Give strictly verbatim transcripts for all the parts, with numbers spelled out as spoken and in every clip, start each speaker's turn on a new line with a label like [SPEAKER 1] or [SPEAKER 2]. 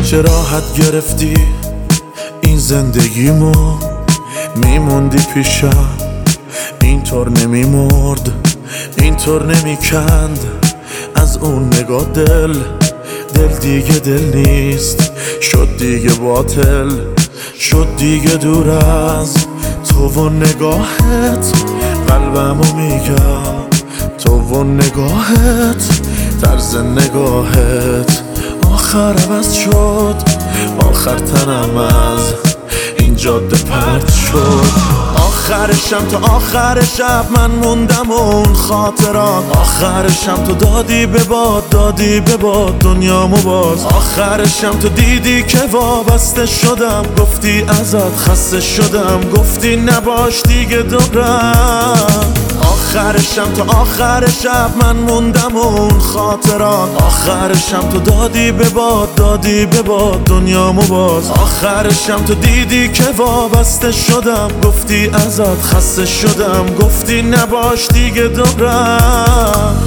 [SPEAKER 1] چه راحت گرفتی این زندگیمو، میموندی پیشم اینطور نمیمرد، اینطور نمیکند از اون نگاه دل. دل دیگه دل نیست، شد دیگه باطل، شد دیگه دور از تو و نگاهت. قلبمو میگم تو و نگاهت، طرز نگاهت آخر عوض شد، آخر تنم از این جاده پرت شد. آخرشم تا آخر شب من موندم و اون خاطرات، آخرشم تو دادی به باد، دادی به باد دنیامو باز. آخرشم تو دیدی که وابسته شدم، گفتی ازت خسته شدم، گفتی نباش دیگه دورم. آخرشم تا آخر شب من موندم و اون خاطرات، آخرشم تو دادی به باد، دادی به باد دنیامو باز. آخرشم تو دیدی که وابسته شدم، گفتی ازت خسته شدم، گفتی نباش دیگه دورم.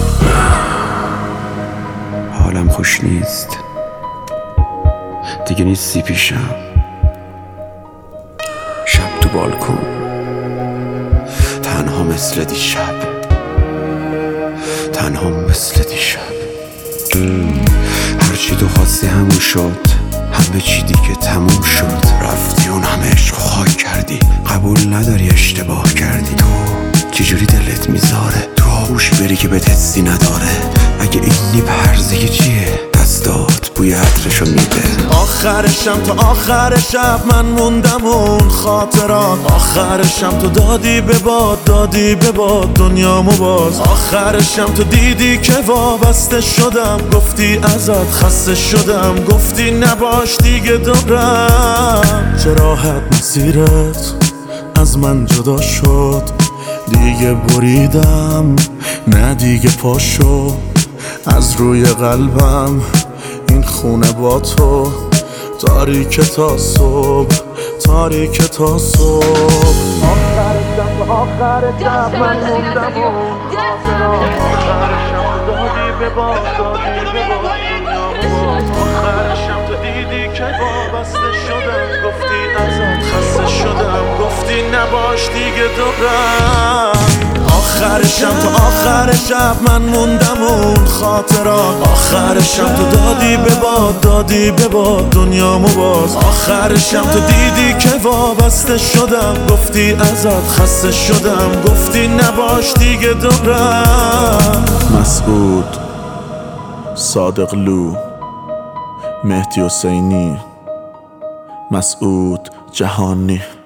[SPEAKER 2] حالم خوش نیست دیگه، نیستی پیشم. شب تو بالکن تنها مثل دیشب، تنها مثل دیشب. هرچی تو خواستی همون شد، همه چی دیگه تموم شد. رفتی اون همه عشق خاک کردی، قبول نداری اشتباه کردی. تو چجوری دلت میذاره تو آغوشی بری که بهت حسی نداره؟ اگه اینی پرزه چیه دستات بوی عطرشو میده.
[SPEAKER 1] آخرشم تا آخر شب من موندم و اون خاطرات، آخرشم تو دادی به باد، دادی به باد دنیامو باز. آخرشم تو دیدی که وابسته شدم، گفتی ازت خسته شدم، گفتی نباش دیگه دورم. چه راحت مسیرت از من جدا شد، دیگه بریدم نه دیگه پاشو از روی قلبم. این خونه با تو تاریک تا صبح، تاریک تا صبح. آخرشم تا آخر شب من موندم و آخرشم تو دادی به باد، دادی به باد دنیامو. آخرشم تو دیدی که وابسته شدم، گفتی ازت خسته شدم، گفتی نباش دیگه دورم. آخرشم تا آخر شب من موندم و اون خاطرات، آخرشم تو دادی به باد، دادی به باد دنیامو باز. آخرشم تو دیدی که وابسته شدم، گفتی ازت خسته شدم، گفتی نباش دیگه دورم. مسعود، صادق لو، مهدی حسینی، مسعود جهانی.